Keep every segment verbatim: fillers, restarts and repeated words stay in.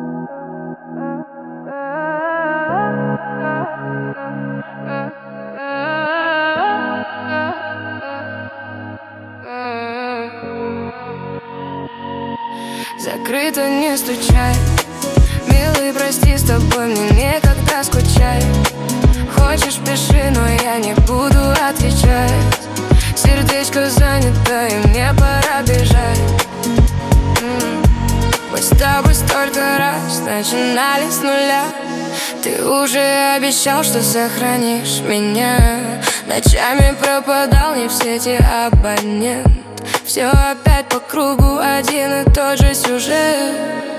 Закрыто, не стучай. Милый, прости, с тобой мне некогда скучать. Хочешь, пиши, но я не буду отвечать. Сердечко занято, и мне пора бежать. М-м. Мы с тобой столько раз начинали с нуля. Ты уже обещал, что сохранишь меня. Ночами пропадал не в сети абонент. Все опять по кругу, один и тот же сюжет.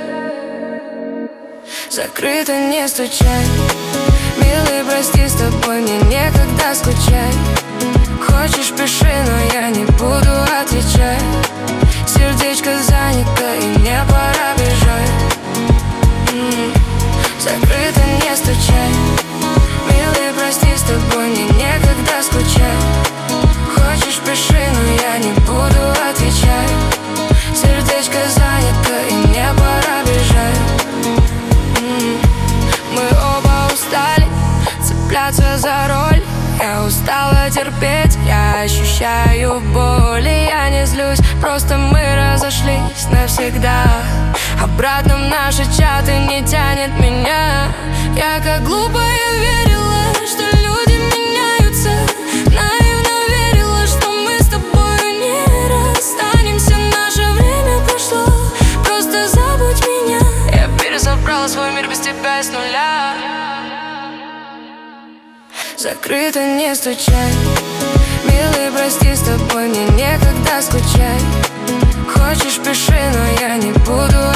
Закрыто, не стучай. Милый, прости, с тобой мне некогда скучать. Хочешь, пиши, но я не буду отвечать. Сердечко занято, и мне пора бежать. М-м. Закрыто, не стучай. Милый, прости, с тобой мне некогда скучать. Хочешь, пиши, но я не буду отвечать. Сердечко занято, и мне пора бежать. М-м. Мы оба устали цепляться за роль. Я устала терпеть, я ощущаю боль. И я не злюсь, просто мы разошлись навсегда. Обратно в наши чаты не тянет меня. Я как глупая верила, что люди меняются. Наивно верила, что мы с тобой не расстанемся. Наше время прошло, просто забудь меня. Я пересобрала свой мир без тебя с нуля. Закрыто, не стучай. Милый, прости, с тобой мне некогда скучать. Хочешь, пиши, но я не буду